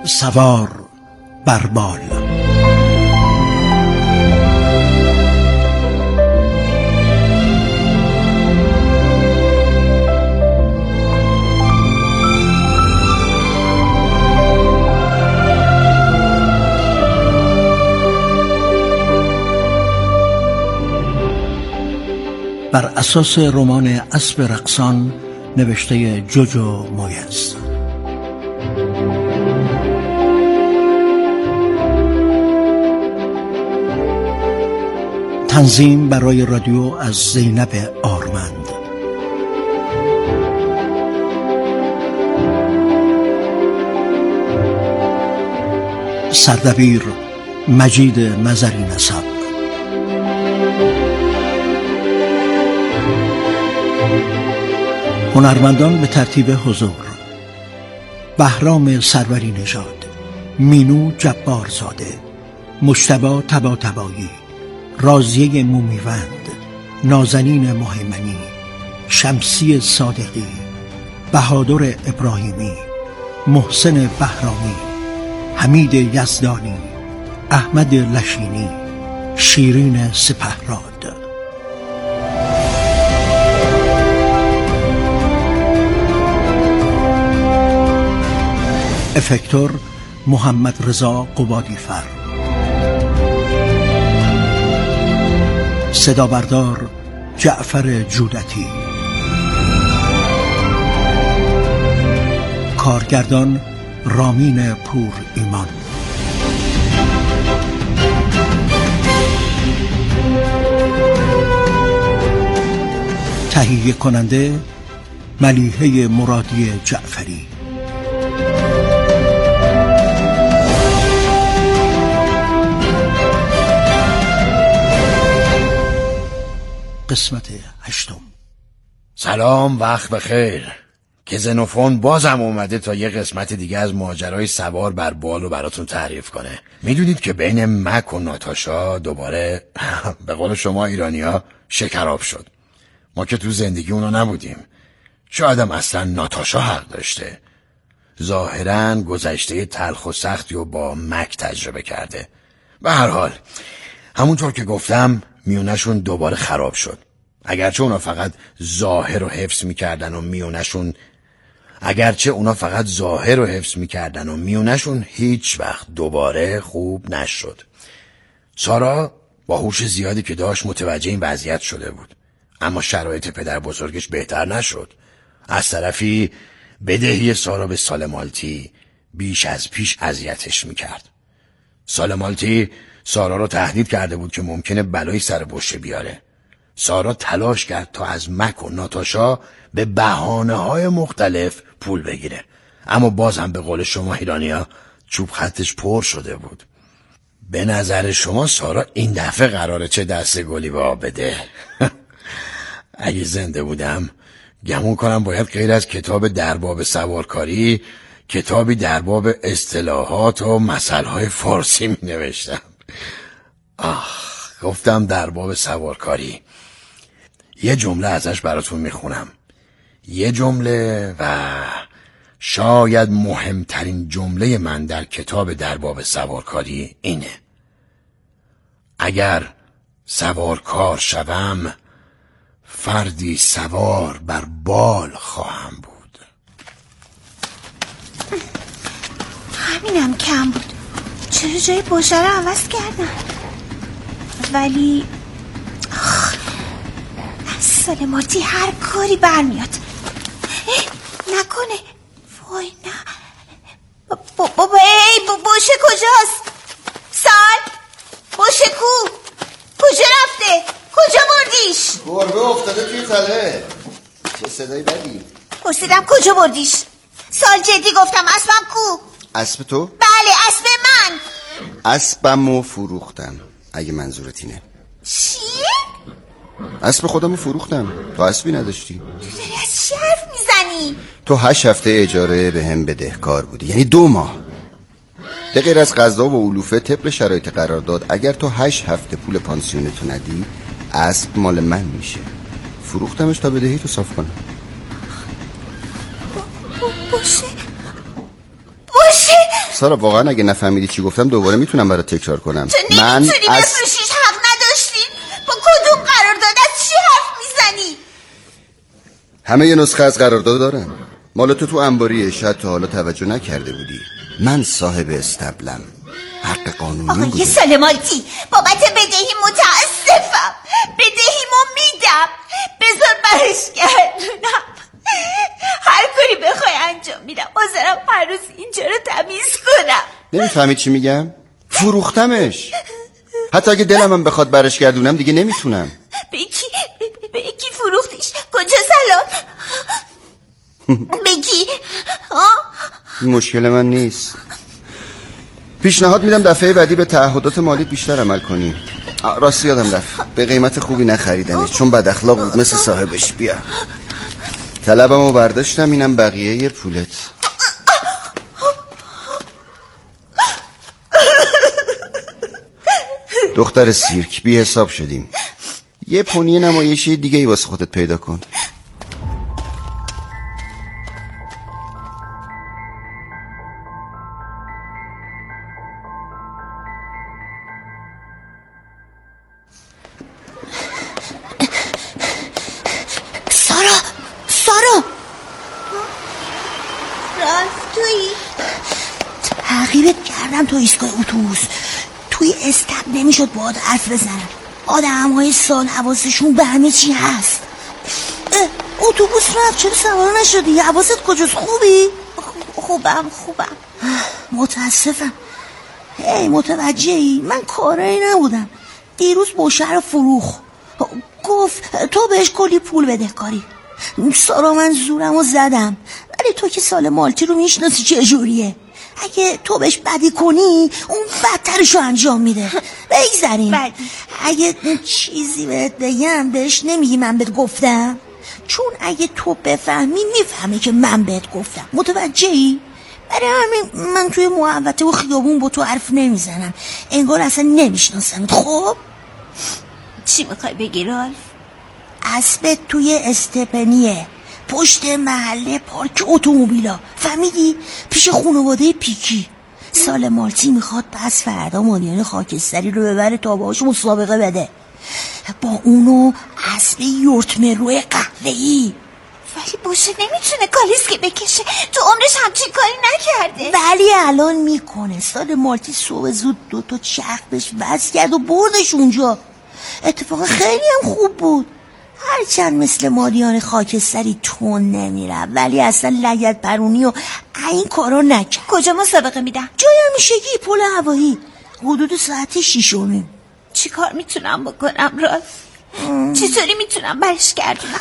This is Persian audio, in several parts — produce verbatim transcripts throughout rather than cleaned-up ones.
سوار بر بال. بر اساس رمان اسب رقصان نوشته جوجو مویز. تنظیم برای رادیو از زینب آرمند. سردبیر مجید مزری نسب. هنرمندان به ترتیب حضور: بهرام سروری نژاد، مینو جبارزاده، مجتبی طباطبایی، راضیه مومیوند، نازنین مهیمنی، شمسی صادقی، بهادر ابراهیمی، محسن بهرامی، حمید یزدانی، احمد لشینی، شیرین سپهراد. افکتور محمد رضا قبادیفر. صدا بردار جعفر جودتی. کارگردان رامین پور ایمان. تهیه کننده ملیحه مرادی جعفری. قسمت هشتم. سلام، وقت بخیر. که زنوفون بازم اومده تا یه قسمت دیگه از ماجرای سوار بر بال رو براتون تعریف کنه. میدونید که بین مک و ناتاشا دوباره به قول شما ایرانی‌ها شکراب شد. ما که تو زندگی اونا نبودیم. شایدم اصلا ناتاشا حق داشته. ظاهراً گذشته تلخ و سختی رو با مک تجربه کرده. به هر حال همونطور که گفتم میونشون دوباره خراب شد. اگرچه اونا فقط ظاهر رو حفظ میکردن و میونشون اگرچه اونا فقط ظاهر رو حفظ میکردن و میونشون هیچ وقت دوباره خوب نشد. سارا با هوش زیادی که داشت متوجه این وضعیت شده بود، اما شرایط پدر بزرگش بهتر نشد. از طرفی بدهی سارا به سالمالتی بیش از پیش اذیتش میکرد. سالمالتی سارا رو تهدید کرده بود که ممکنه بلایی سر بشه بیاره. سارا تلاش کرد تا از مک و ناتاشا به بهانه‌های مختلف پول بگیره، اما باز هم به قول شما ایرانی‌ها چوب خطش پر شده بود. به نظر شما سارا این دفعه قراره چه دسته گلی به آب بده؟ اگه زنده بودم گمون کنم باید غیر از کتاب در باب سوارکاری کتابی در باب اصطلاحات و مثل‌های فارسی می نوشتم. آخ، گفتم در باب سوارکاری. یه جمله ازش براتون میخونم. یه جمله و شاید مهمترین جمله من در کتاب در باب سوارکاری اینه: اگر سوارکار شوم فردی سوار بر بال خواهم بود. همینم کم بود. چرا جای باشه رو عوض کردن؟ ولی سالمالتی هر کاری برمیاد. نکنه وای نه. بابا ای باشه کجاست؟ سال باشه کو کجا رفته؟ کجا بردیش؟ گربه افتاده توی تله. چه صدایی بدی؟ پرسیدم کجا بردیش؟ سال جدی گفتم اسبم کو؟ اسب تو؟ بله اسب من. اسبمو فروختم اگه منظورت اینه. چی؟ اسب خودمو فروختم. تو اسبی نداشتی؟ تو داری از چی حرف میزنی؟ تو هشت هفته اجاره به هم بدهکار بودی، یعنی دو ماه. به غیر از غذا و علوفه طبق شرایط قرارداد اگر تو هشت هفته پول پانسیونتو ندی اسب مال من میشه. فروختمش تا بدهی تو صاف کنم. باشه باشه سارا واقعا اگه نفهمیدی چی گفتم دوباره میتونم برات تکرار کنم. تو نمیتونی از... بفروشیش، حق نداشتین. با کدوم قرارداد از چی حرف میزنی؟ همه یه نسخه از قرارداد دارن. مال تو تو انباریه، شاید تا حالا توجه نکرده بودی. من صاحب استبلم، حق قانونی آقای سالمالتی، بابت بدهی متاسفم. بدهیمو میدم، بذار برش گردونم. هر کاری بخوای انجام میدم. حاضرم هر روز اینجا رو تمیز کنم. نمیفهمی چی میگم؟ فروختمش. حتی اگه دلمم بخواد برش گردونم دیگه نمیتونم. به کی به کی فروختیش؟ کجا سلام؟ به کی؟ این مشکل من نیست. پیشنهاد میدم دفعه بعدی به تعهدات مالیت بیشتر عمل کنی. راستی یادم رفت، به قیمت خوبی نخریدنش چون بد اخلاق بود مثل صاحبش. بیا طلبمو برداشتم، اینم بقیه پولت. دختر سیرک، بی حساب شدیم. یه پونی نمایشی دیگه ای واسه خودت پیدا کن. سارا سارا راست تویی؟ تعقیبت کردم تو ایستگاه اتوبوس. توی استب نمیشد باهات حرف بزنم. آدم های سال حواسشون به همه چی هست. اتوبوس رفت، چرا سوار نشدی؟ حواست کجاست؟ خوبی؟ خوبم خوبم. متاسفم. هی متوجهی؟ من کارایی نبودم. دیروز بوشهر فروخ گفت تو بهش کلی پول بدهکاری. سارا من زورمو زدم، ولی تو که سال مالتی رو میشناسی چجوریه. اگه تو بهش بدی کنی اون بدترشو انجام میده. بگذاریم. اگه چیزی بهت بگم بهش نمیگی من بهت گفتم، چون اگه تو بفهمی میفهمی که من بهت گفتم. متوجهی؟ برای همین من توی محوطه و خیابون با تو حرف نمیزنم، انگار اصلا نمیشناسم. خب چی میخوای بگی رالف؟ اسبت توی استپنیه، پشت محله پارک اتومبیلا، فهمیدی؟ پیش خانواده پیکی. سال مالتی میخواد پس فردا مادیان خاکستری رو ببره تا باهاش مسابقه بده، با اونو اسب یورتمروی قهوه‌ای. ولی باشه نمیتونه کالیسکی بکشه، تو عمرش همچین کاری نکرده. ولی الان میکنه. سال مالتی صبح زود دوتا چرخ بهش وز کرد و بردش اونجا. اتفاقا خیلی هم خوب بود، هرچند مثل مادیان خاکستری تون نمیره، ولی اصلا لگد پرونی و این کارا نکرد. کجا مسابقه میدن؟ جای همیشگی، پل هوایی، حدود ساعت شیش و نیم. چی کار میتونم بکنم راست؟ چطوری میتونم برش گردونم؟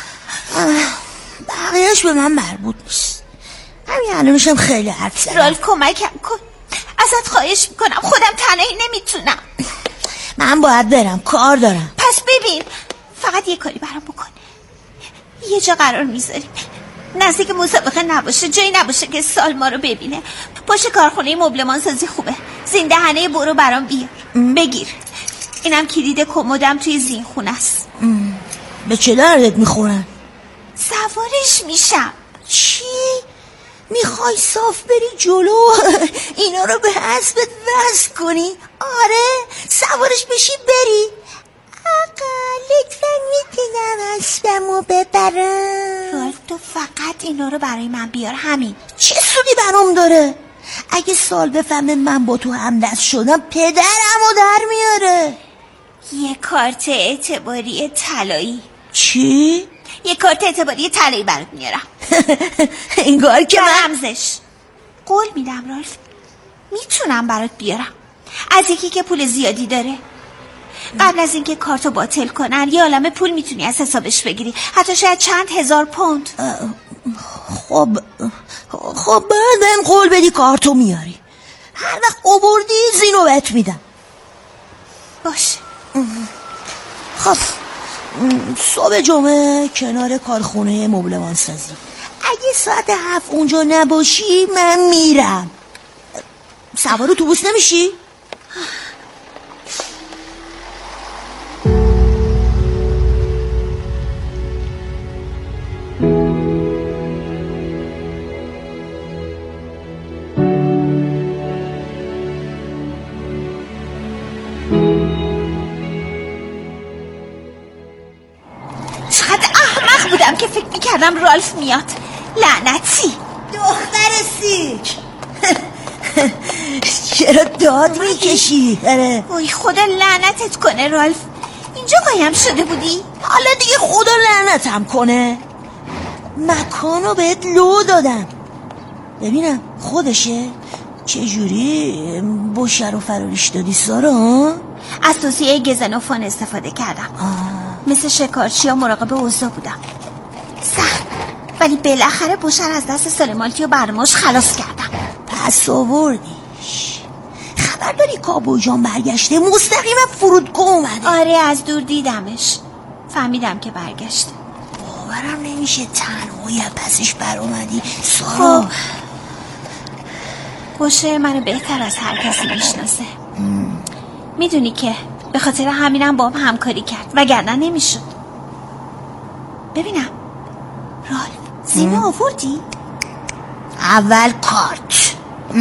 بقیهش به من مربوط نیست. همین الانشم خیلی حرف زدم. رالف کمکم کن، ازت خواهش میکنم، خودم تنهایی نمیتونم. من باید برم، کار دارم. پس ببین، فقط یه کاری برام بکن. یه جا قرار میذاریم نزدیک مسابقه نباشه، جایی نباشه که سال ما رو ببینه. پشت کارخونه مبلمان سازی خوبه. زیندهنه برو برام بیار. بگیر، اینم کلید کمدم توی زین خونه است. به چه دردت میخورن؟ سوارش میشم. چی؟ میخوای صاف بری جلو اینا رو به اسبت وصل کنی؟ آره، سوارش بشی بری. آقا لطفا میتونم اسبمو ببرم؟ رالف تو فقط اینا رو برای من بیار، همین. چه سودی برام داره؟ اگه سال بفهمه من با تو همدست شدم پدرمو در میاره. یه کارت اعتباری طلایی. چی؟ یه کارت اعتباری طلایی برات میارم. انگار که من رمزش. قول میدم رالف، میتونم برات بیارم. از یکی که پول زیادی داره. قبل از اینکه کارتو باطل کنن یه عالمه پول میتونی از حسابش بگیری، حتی شاید چند هزار پوند. خب خب بعد بهم قول بدی کارتو میاری، هر وقت آوردی زینو بهت میدم. باشه. خب صبح جمعه کنار کارخونه مبلمان سازی. اگه ساعت هفت اونجا نباشی من میرم. سوار اتوبوس نمیشی؟ کردم رالف میاد. لعنتی دختر سیک. چرا داد میکشی؟ اره وای خدا لعنتت کنه رالف. اینجا قایم شده بودی؟ حالا دیگه خدا لعنتم کنه. مکانو بهت لو دادم. ببینم خودشه؟ چجوری بشر و فراریش دادی سارا؟ از توصیه گزنوفون استفاده کردم. آه. مثل شکارچی ها مراقب اوضاع بودم. سخت، ولی بالاخره بشر از دست سالمالتی و برماش خلاص کردم. پس آوردیش. خبر داری کابوی جان برگشته؟ مستقیم فرودگاه اومده. آره از دور دیدمش، فهمیدم که برگشته. باورم نمیشه تنهایی پسش بر اومدی سارا. خب بشه منو بهتر از هر کسی میشناسه. میدونی که به خاطر همینم با هم همکاری کرد وگرنه نمیشد. ببینم رالف زینو آوردی؟ اول کارت.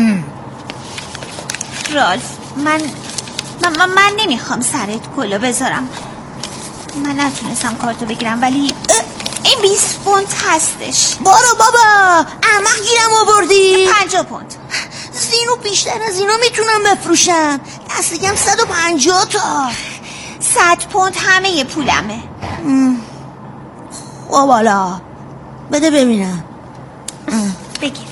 رالف من من, من, من نمیخوام سرت کلو بذارم. من نتونستم کارتو بگیرم ولی این بیست پوند هستش. بارو بابا احمق گیرم آوردی. پنجاه پوند. زینو بیشتر از اینا میتونم بفروشم. دست دیگم صد و پنجاه تا. صد پوند همه پولمه. خب حالا بده ببینم. بگیر.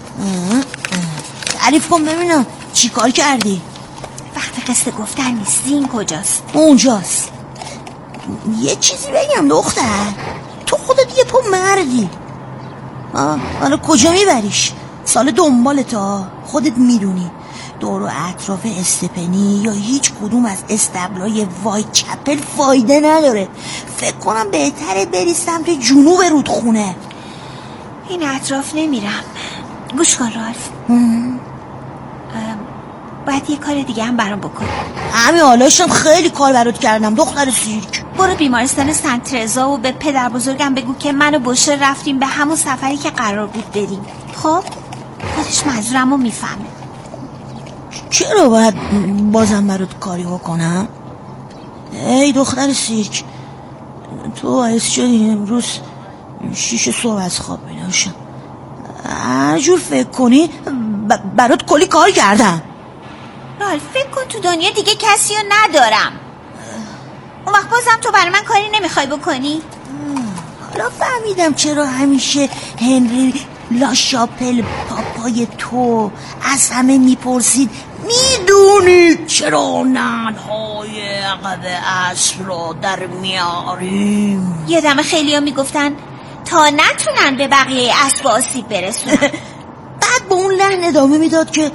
تعریف کن ببینم چی کار کردی. وقت قصه گفتن نیست. زین کجاست؟ اونجاست. یه چیزی بگم دختر، تو خودت یه پا مردی. حالا کجا میبریش؟ سال دنبالتا خودت میدونی. دور و اطراف استپنی یا هیچ کدوم از استبلای وایت چپل فایده نداره. فکر کنم بهتره بری سمت جنوب رودخونه. این اطراف نمیرم. گوش کن رالف، باید یه کار دیگه هم برام بکن. همین حالاشم خیلی کار برات کردم دختر سیرک. برو بیمارستان سنت ترزا و به پدر بزرگم بگو که من و بشر رفتیم به همون سفری که قرار بود بریم. خب خودش منظورمو میفهمه. چرا باید بازم برات کاری بکنم؟ ای دختر سیرک، تو باعث شدی امروز شیش صبح از خواب بیدار شم. هر جور فکر کنی ب- برات کلی کار کردم. رالف فکر کن تو دنیا دیگه کسی رو ندارم. اون وقت بازم تو برای من کاری نمیخوای بکنی؟ حالا فهمیدم چرا همیشه هنری لاشاپل پاپای تو از همه میپرسید میدونی چرا ننهای عقب اسب را در میاریم. یادم خیلی ها میگفتن تا نتونن به بقیه اسب آسیب برسونن. بعد به اون لحن ادامه میداد که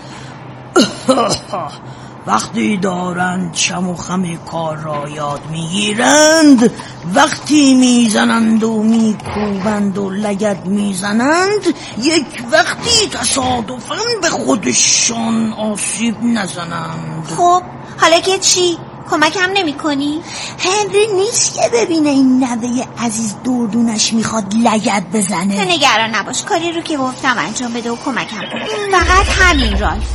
وقتی دارند چم و خم کار را یاد میگیرند، وقتی میزنند و میکوبند و لگد میزنند، یک وقتی تصادفاً به خودشان آسیب نزنند. خب حالا که چی؟ کمکم نمی کنی؟ هنری نیست که ببینه این نوه عزیز دردونش میخواد لگد بزنه. تو نگران نباش، کاری رو که گفتم انجام بده و کمکم کن. فقط همین رالف.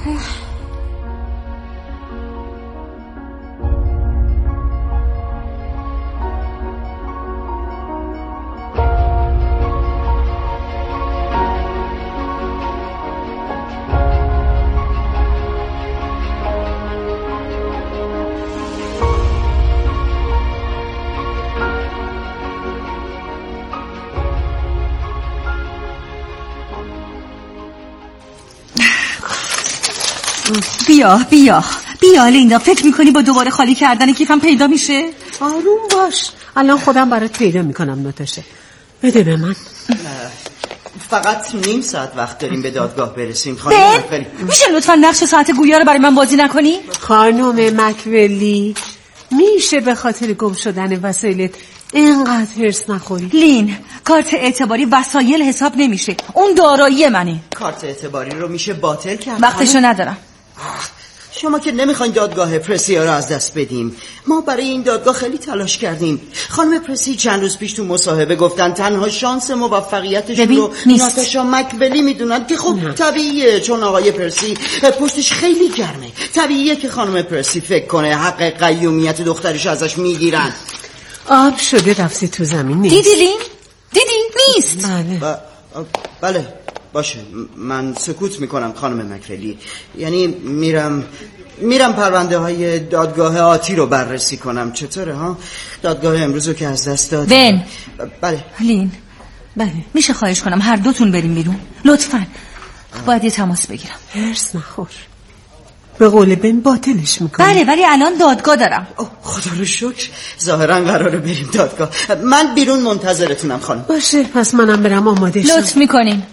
بیا بیا بیا لیندا، فکر میکنی با دوباره خالی کردن کیفم پیدا میشه؟ آروم باش، الان خودم برات پیدا میکنم. ناتاشا بده به من. فقط نیم ساعت وقت داریم به دادگاه برسیم. خانم مکولی میشه لطفا نقش ساعت گویا رو برای من بازی نکنی؟ خانم مکولی میشه به خاطر گم شدن وسایلت اینقدر هرس نخوری؟ لین، کارت اعتباری وسایل حساب نمیشه، اون دارایی منه. کارت اعتباری رو میشه باطل کرد. وقتشو ندارم. شما که نمیخواین دادگاه پرسیا رو از دست بدیم. ما برای این دادگاه خیلی تلاش کردیم. خانم پرسی چند روز پیش تو مصاحبه گفتن تنها شانس موفقیتشون رو ناتاشا مکولی میدونن که خب نه. طبیعیه، چون آقای پرسی پشتش خیلی گرمه. طبیعیه که خانم پرسی فکر کنه حق قیومیت دخترش ازش میگیرن. آب شده رفتی تو زمین نیست. دیدی لین؟ دیدی؟ نیست. بله ب... بله باشه، من سکوت میکنم خانم مکفلی. یعنی میرم میرم پرونده های دادگاه آتی رو بررسی کنم. چطوره ها؟ دادگاه امروز رو که از دست داد. بن. بله لین. بله میشه خواهش کنم هر دوتون بریم بیرون لطفاً؟ باید یه تماس بگیرم. هرس نخور، به قول بن باطلش میکنم. بله ولی الان دادگاه دارم. خدا رو شکر، ظاهرا قراره بریم دادگاه. من بیرون منتظرتونم خانم. باشه پس منم برم آماده شم. لطف میکنین.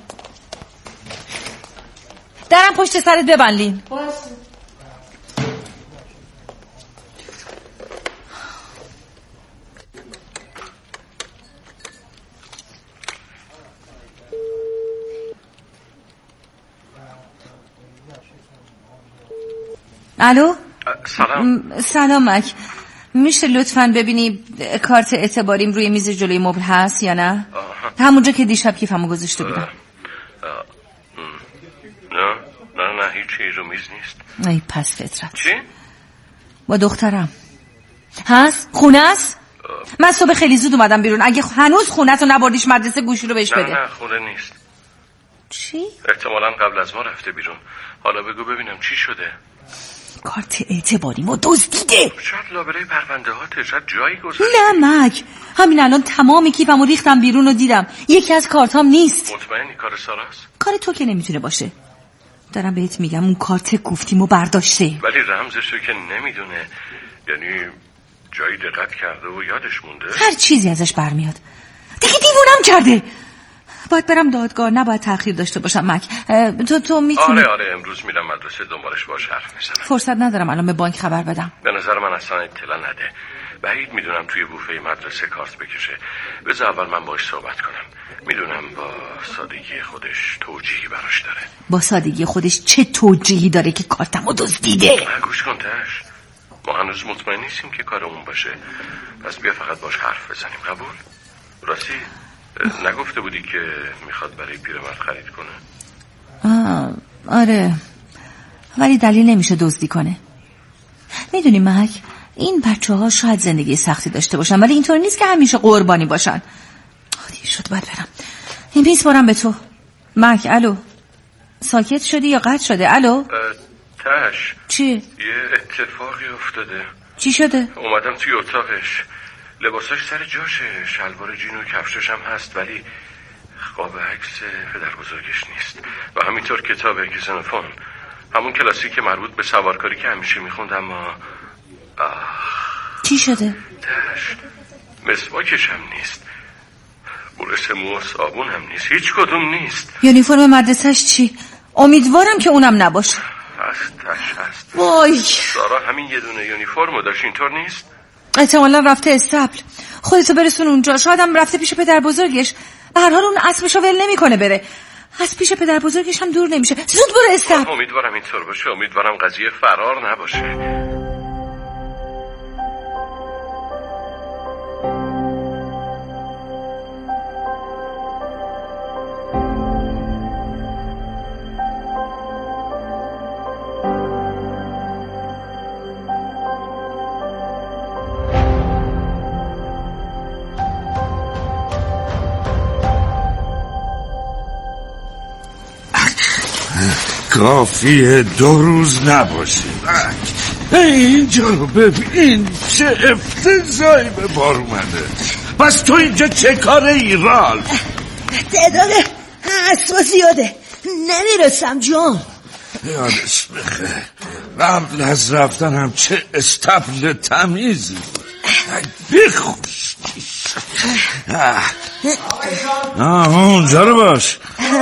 درم پشت سرت ببند لین. الو سلام. سلام مک، میشه لطفاً ببینی کارت اعتباریم روی میز جلوی مبل هست یا نه؟ آه. همونجا که دیشب کیفمو گذاشته بودم. آه. آه. نه نه نه هیچ چیز رو میز نیست. ای پس فطرت. چی؟ با دخترم هست؟ خونه است؟ من صبح خیلی زود اومدم بیرون. اگه هنوز خونه تو نبردیش مدرسه گوشی رو بهش نه بده. نه خونه نیست. چی؟ احتمالاً قبل از ما رفته بیرون. حالا بگو ببینم چی شده. کارت اعتباریمو دزدیده. شاید لابلای پرونده هاته، شاید جایی گذاشته. نه مک، همین الان تمام کیفمو ریختم بیرون و دیدم یکی از کارتام نیست. مطمئنی کار ساراست؟ کار تو که نمیتونه باشه. دارم بهت میگم اون کارت گفتیمو برداشته. ولی رمزشو که نمیدونه. یعنی جایی دقت کرده و یادش مونده. هر چیزی ازش برمیاد. دیگه دیوونم کرده. باید برم دادگاه، نباید تأخیر داشته باشم مک. تو تو میتونی. آره آره امروز میرم مدرسه دنبالش باش حرف میزنم. فرصت ندارم الان به بانک خبر بدم. به نظر من اصلا اطلاع نده. بعید میدونم توی بوفه مدرسه کارت بکشه. بذار اول من باش صحبت کنم. میدونم با سادگی خودش توجیهی براش داره. با سادگی خودش چه توجیهی داره که کارتمو دزدیده؟ گوش کن تش، ما هنوز مطمئن نیستیم که کار اون باشه. پس بیا فقط باش حرف بزنیم. قبول؟ راستی نگفته بودی که میخواد برای پیرمرد خرید کنه؟ آه آره، ولی دلیل نمیشه دزدی کنه. میدونی مک، این بچه ها شاید زندگی سختی داشته باشن ولی اینطور نیست که همیشه قربانی باشن. دیر شد باید برم. این میسپارم به تو مک. الو ساکت شدی یا قطع شده؟ الو تش چی؟ یه اتفاقی افتاده. چی شده؟ اومدم توی اتاقش، لباساش سر جاشه، شلوار جین و کفشش هم هست ولی قاب عکس پدر بزرگش نیست و همینطور کتاب گزنوفون، همون کلاسی که مربوط به سوارکاری که همیشه میخوند. اما چی شده؟ تش مسواکش هم نیست، برس مو و صابون هم نیست، هیچ کدوم نیست. یونیفرم مدرسهش چی؟ امیدوارم که اونم نباشه. هست تش هست. وای سارا همین یه دونه یونیفرمو داشت، اینطور نیست؟ احتمالا رفته استبل. خودتو برسون اونجا، شاید هم رفته پیش پدر بزرگش. به هر حال اون اسبشو ول نمیکنه بره. از پیش پدر بزرگش هم دور نمیشه. زود برو استبل. امیدوارم اینطور باشه، امیدوارم قضیه فرار نباشه. کافیه دو روز نباشه. اینجا رو ببین چه افتضاحی به بار اومده. پس تو اینجا چه کاره ای رال؟ تعداد اسبا زیاده، نمیرسم جان. یادش بخیر قبل از رفتن هم چه استبل تمیزی بخوش. آه اونجا رو باش.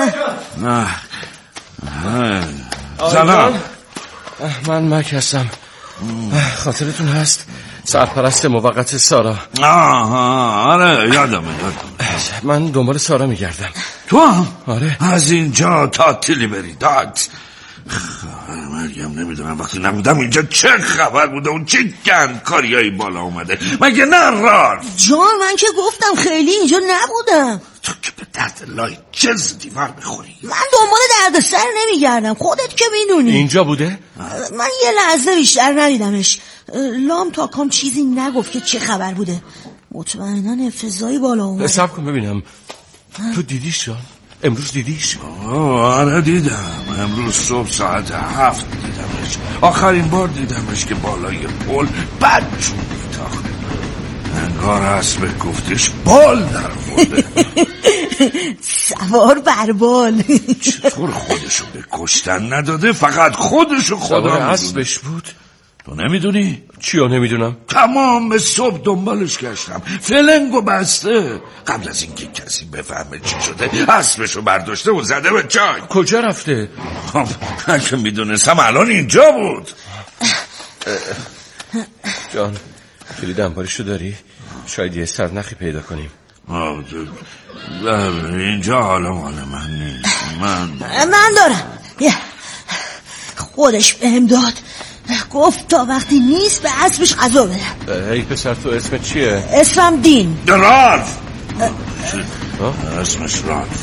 سلام، من مک هستم. خاطرتون هست سرپرست موقت سارا؟ آها آره یادمه یادمه. من دنبال سارا میگردم. تو هم؟ آره. از اینجا تا تیلی بری داد. مریم نمیدونم وقتی نبودم اینجا چه خبر بوده و چه گندکاریایی بالا اومده. مگه نه رال؟ جان من که گفتم خیلی اینجا نبودم. تو که به درد لای جز دیوار بخوری. من دنبال درد سر نمیگردم، خودت که میدونی. اینجا بوده؟ من یه لحظه بیشتر ندیدمش. لام تا کام چیزی نگفت که چه خبر بوده. مطمئناً افتضاحی بالا اومده. صبر کن ببینم. تو دیدیش جان؟ امروز دیدیش؟ آره دیدم. امروز صبح ساعت هفت دیدمش. آخرین بار دیدمش که بالای پل بد چون میتاخت. انگار اسب گفتش بال در خورده. سوار بر بال. چطور خودشو به کشتن نداده؟ فقط خودشو خدا سوار میدونه. اسبش بود؟ تو نمیدونی؟ چیو نمیدونم؟ تمام صبح دنبالش گشتم. فلنگو بسته. قبل از اینکه کسی بفهمه چی شده اسبشو برداشته و زده به چای. کجا رفته؟ خب من که میدونستم الان اینجا بود. جان کلید انباریشو داری؟ شاید یه سرنخی پیدا کنیم. اینجا حالا مال من نیست. من من دارم. خودش بهم داد. گفت تا وقتی نیست به اسبش غذا بده. ای پسر تو اسمت چیه؟ اسمم دین. رالف. اسمش رالف.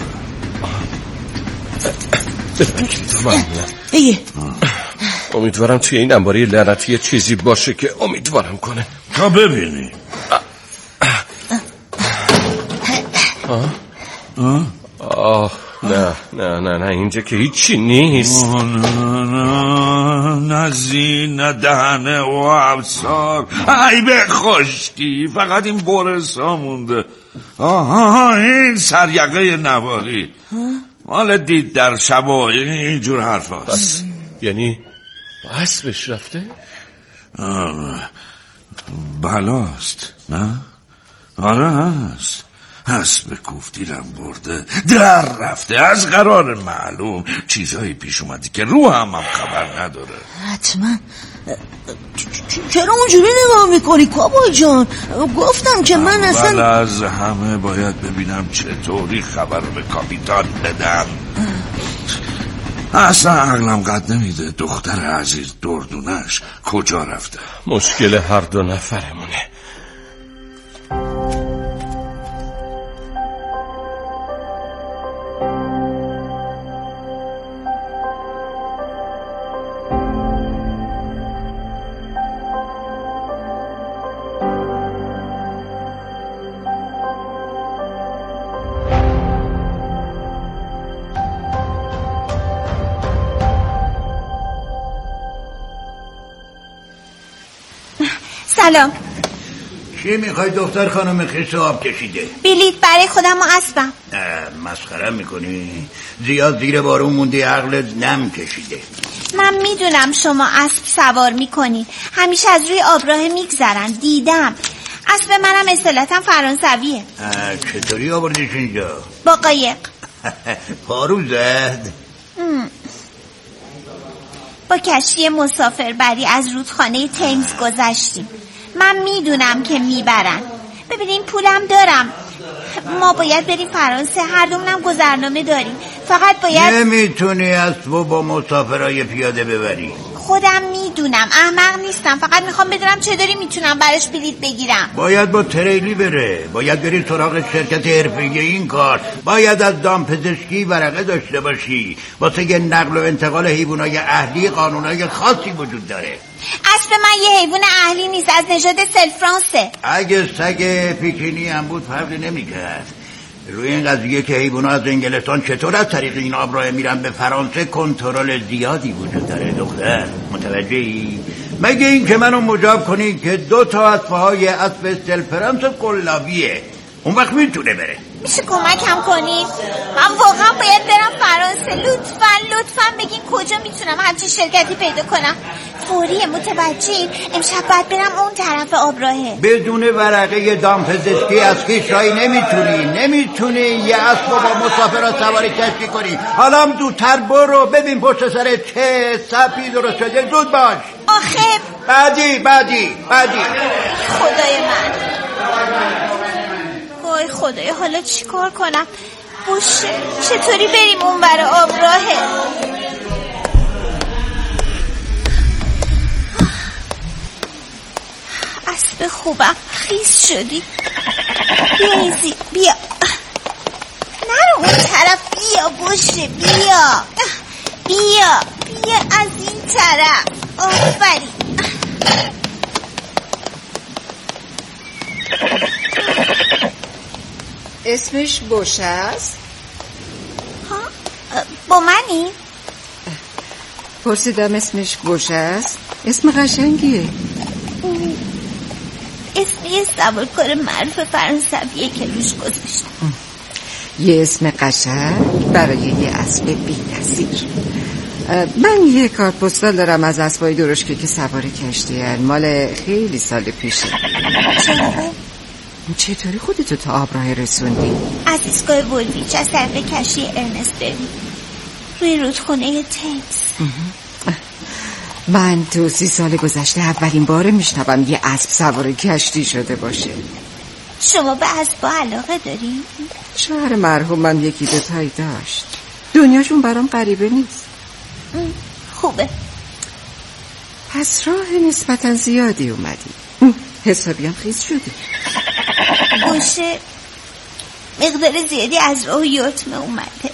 ایه. امیدوارم توی این انباری لعنتی چیزی باشه که امیدوارم کنه. تا ببینی. آه آه آه نه نه نه نه اینجا که هیچی نیست. نه نه نه زین نه دهنه و افسار. ای به خشکی فقط این برسا مونده. آها این سریقه نواری مال دید در شبا اینجور حرف هست. یعنی اسبش رفته؟ بلاست نه؟ آره هست. اسب کوفتیرم برده در رفته از قرار معلوم. چیزایی پیش اومدی که رو هم هم خبر نداره. حتما. چرا اونجوری نگاه میکنی کابای جان؟ گفتم که من اصلا اول از همه باید ببینم چطوری خبر به کاپیتان بدم. اصلا عقلم قد نمیده دختر عزیز دردونش کجا رفته. مشکل هر دو نفرمونه. سلام. چی میخوای دختر خانم؟ خیس آب کشیده. بلیط برای خودم و اسبم. مسخره میکنی؟ زیاد زیر بارون موندی عقلت نم کشیده. من میدونم شما اسب سوار میکنی. همیشه از روی آبراه میگذرن. دیدم. اسب منم اصالتا فرانسویه. چطوری آوردیش اینجا؟ با قایق. پارو زد؟ با کشتی مسافربری از رودخانه تیمز گذشتیم. من میدونم که میبرن. ببینین پولم دارم. ما باید بریم فرانسه. هر دومونم گذرنامه داریم. فقط باید نمیتونی اسبو با مسافرای پیاده ببری. خودم میدونم احمق نیستم. فقط میخوام بدونم چطوری میتونم براش بلیط بگیرم. باید با تریلی بره. باید بری سراغ شرکت حرفه‌ای این کار. باید از دامپزشکی ورقه داشته باشی. واسه یه نقل و انتقال حیوانای اهلی قانونای خاصی وجود داره. اسب من یه حیوان اهلی نیست. از نژاد سلفرانسه. اگه سگ پیکینی هم بود فرقی نمی‌کرد. روی این قضیه که حیونا از انگلستان چطور از طریق این آبراه میرن به فرانسه کنترل زیادی وجود داره دختر. متوجهی؟ مگه این که منو مجاب کنی که دو تا از پاهای اسب سلفرانس قلابیه. اون وقت میتونه بره. میشه کمکم کنی؟ من واقعا باید برم فرانسه. لطفا لطفا بگین کجا میتونم همچین شرکتی پیدا کنم. فوری متوجهید. امشب باید برم اون طرف آبراهه. بدون ورقه دامپزشکی از کشایی نمیتونی نمیتونی یه اسب با مسافرات سواری کشتی کنی. حالا هم زودتر برو ببین پشت سر چه سپی درست شده. زود باش. آخه بعدی بعدی بعدی خدای من. وای خدای حالا چی کار کنم؟ بوشه چطوری بریم اون برای آبراهه؟ اسب خوبم خیس شدی. بیا ایزی بیا. نرو اون طرف. بیا بوشه بیا بیا بیا از این طرف. آفرین. اسمش بوشه است؟ ها؟ با منی؟ پرسیدم اسمش بوشه است؟ اسم قشنگیه. اسمی سوارکار معروف فرانسویه که روش گذاشتم. یه اسم قشنگ برای یه اسب بی‌نظیر. من یه کارت پستال دارم از اسبای درشکه که سوار کشتی‌ان، مال خیلی سال پیشه. چطوری خودتو تا آبراه رسوندی؟ از ایستگاه وولویچ از طریق کشتی ارنست بری روی رودخونه تمز. من تو سی سال گذشته اولین باره میشنوم یه اسب سوار کشتی شده باشه. شما به اسبا علاقه داری؟ شوهر مرحومم یکی دوتایی داشت، دنیاشون برام غریبه نیست. خوبه. پس راه نسبتا زیادی اومدی، حسابی هم خیز شدی. باشه، مقدار زیادی از راه یاتمه اومده.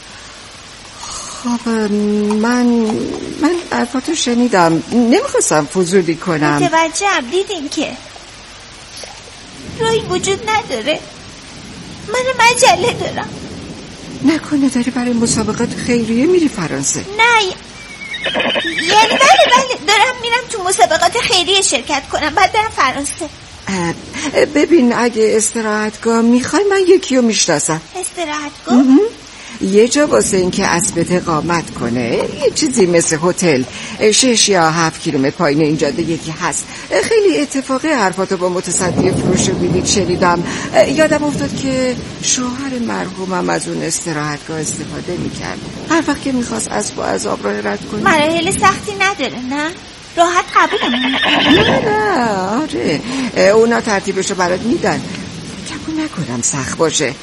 خب من من حرفاتو شنیدم، نمیخواستم فضولی کنم. متوجهم، دیدین که راهی وجود نداره. من مجله دارم. نکنه داری برای مسابقات خیریه میری فرانسه؟ نه، یعنی بله بله دارم میرم تو مسابقات خیریه شرکت کنم، بعد برم فرانسه. ببین اگه استراحتگاه میخوای من یکی رو میشناسم. استراحتگاه؟ یه جا واسه این که اسبت اقامت کنه، یه چیزی مثل هتل، شش یا هفت کیلومتر پایین این جاده یکی هست. خیلی اتفاقی حرفاتو با متصدی فروش و بلیط شنیدم. یادم افتاد که شوهر مرحومم از اون استراحتگاه استفاده میکرد هر وقت که میخواست اسب و از آب راه رد کنه. مراحل سختی نداره نه؟ راحت قبولم میکنه؟ نه نه آره، اونا ترتیبشو برات میدن. فکر نکنم سخت باشه.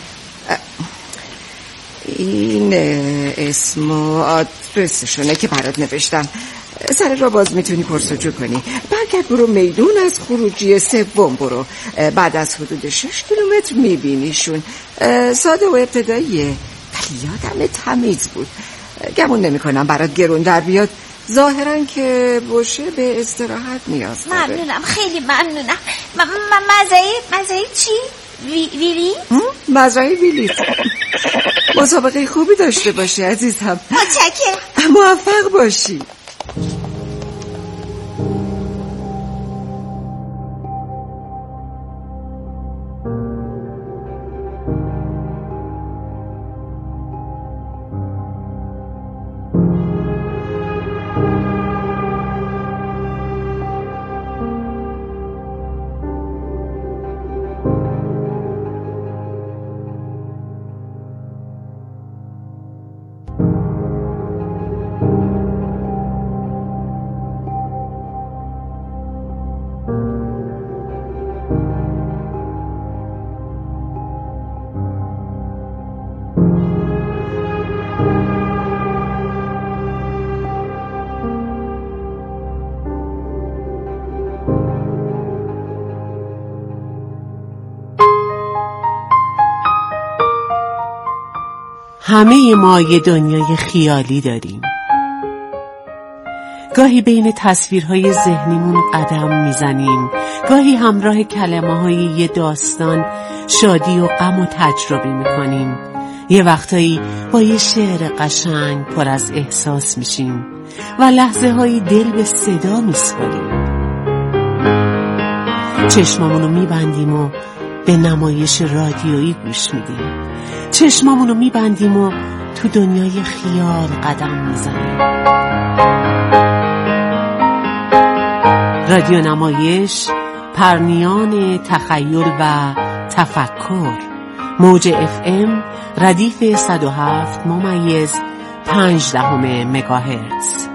این اسم و آدرسشونه که برات نوشتم، سر را باز میتونی پرسجو کنی. برگرد برو میدون، از خروجی سوم برو، بعد از حدود شش کیلومتر میبینیشون. ساده و ابتداییه ولی یادم تمیز بود. گمون نمی کنم برات گرون در بیاد. ظاهرا که باشه به استراحت نیاز داره. ممنونم، خیلی ممنونم. مزرعه مزرعه چی؟ وی... ویلی؟ مزرعه ویلی. مسابقه خوبی داشته باشی عزیزم. متشکرم. موفق باشی. همه ما یه دنیای خیالی داریم. گاهی بین تصویرهای ذهنیمون قدم میزنیم، گاهی همراه کلمه‌های یه داستان شادی و غم و تجربه میکنیم. یه وقتایی با یه شعر قشنگ پر از احساس میشیم و لحظه هایی دل به صدا میسپاریم. چشمامونو میبندیم و به نمایش رادیویی گوش میدیم. چشمامونو میبندیم و تو دنیای خیال قدم میزنیم. رادیو نمایش، پرنیان تخیل و تفکر. موج اف ام ردیف صد و هفت ممیز پنج دهم مگاهرتز.